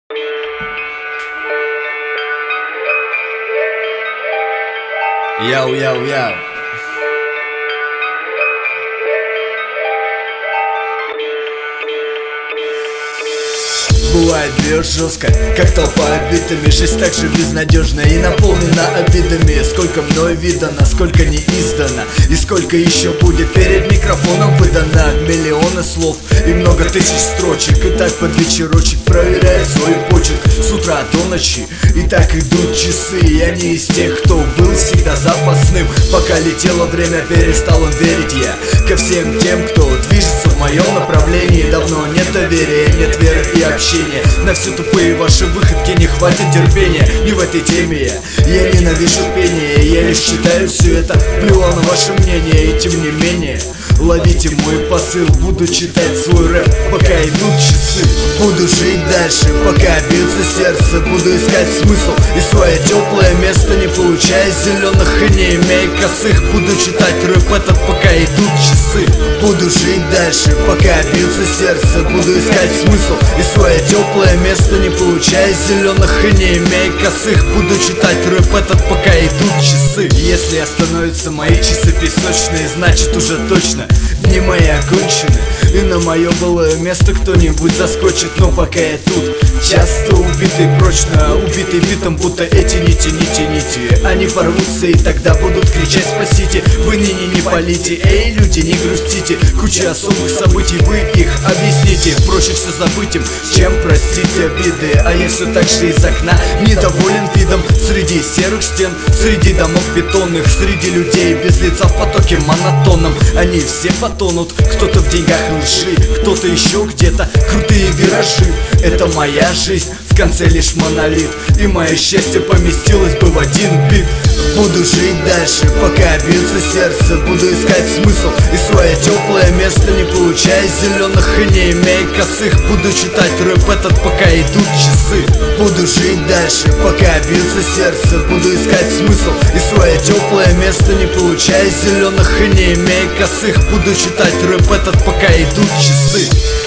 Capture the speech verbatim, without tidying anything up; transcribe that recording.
Яу-яу-яу. Бывает бьет жестко, как толпа обитыми. Жизнь так же безнадежна и наполнена обидами. Сколько мной видано, сколько не издано, и сколько еще будет перед микрофоном выдано. Миллионы слов и много тысяч строчек, и так под вечерочек проверяет свой почерк с утра до ночи. И так идут часы, я не из тех, кто был всегда запасным. Пока летело время, перестал он верить я ко всем тем, кто движется в моем направлении. Давно нет доверия, нет веры и общения. На все тупые ваши выходки не хватит терпения. Не в этой теме я, я ненавижу пение. Я лишь считаю все это, плевал на ваше мнение. И тем не менее, ловите мой посыл. Буду читать свой рэп, пока идут часы. Буду жить дальше, пока бьется сердце. Буду искать смысл и свое теплое место, не получая зеленых и не имея косых. Буду читать рэп этот, пока идут часы. Буду жить дальше, пока бьется сердце. Буду искать смысл и свое теплое место, не получая зеленых и не имея косых. Буду читать рэп этот, пока идут часы. Если остановятся мои часы песочные, значит уже точно дни мои окончены, и на мое былое место кто-нибудь заскочит. Но пока я тут, часто убитый, прочно убитый битом, будто эти нити, нити, нити. Они порвутся, и тогда будут кричать: спасите, вы ныне не полите. Эй, люди, не грустите, куча особых событий, вы их объясните. Проще все забыть им, чем простить обиды. А я все так же из окна недоволен видом. Среди серых стен, среди домов бетонных, среди людей без лица в потоке монотонном. Они все потонут, кто-то в деньгах и лжи, кто-то еще где-то, крутые виражи. Это моя жизнь, в конце лишь монолит, и мое счастье поместилось бы в один бит. Буду жить дальше, пока бьется сердце. Буду искать смысл и свое теплое место, не получая зеленых и не имея косых. Буду читать рэп этот, пока идут часы. Буду жить дальше, пока бьется сердце. Буду искать смысл и свое теплое место, не получая зеленых и не имея косых. Буду читать рэп этот, пока идут часы.